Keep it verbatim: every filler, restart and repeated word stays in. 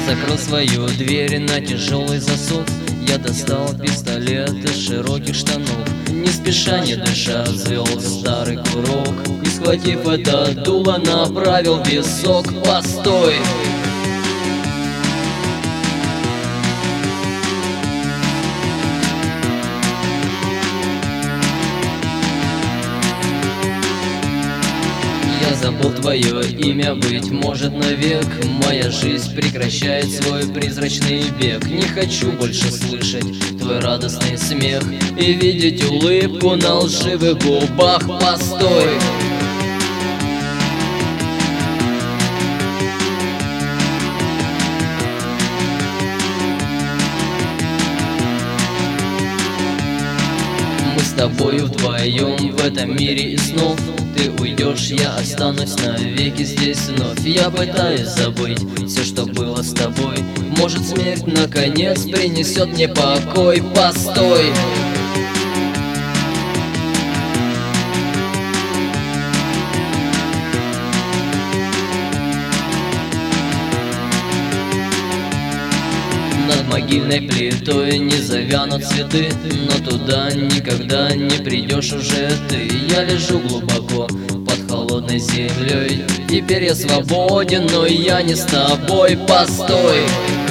закрыл свою дверь на тяжелый засов. Я достал пистолет из широких штанов. Не спеша, не дыша, взвел старый курок и, схватив это дуло, направил в висок. Постой! Я забыл твое имя, быть может, навек. Моя жизнь прекращает свой призрачный бег. Не хочу больше слышать твой радостный смех и видеть улыбку на лживых губах. Постой! Мы с тобою вдвоем в этом мире и снов. Ты уйдешь, я останусь навеки здесь вновь. Я пытаюсь забыть все, что было с тобой. Может, смерть наконец принесет мне покой. Постой! Над могильной плитой не завянут цветы, но туда никогда не придешь уже ты. Я лежу глубоко под холодной землей. Теперь я свободен, но я не с тобой. Постой!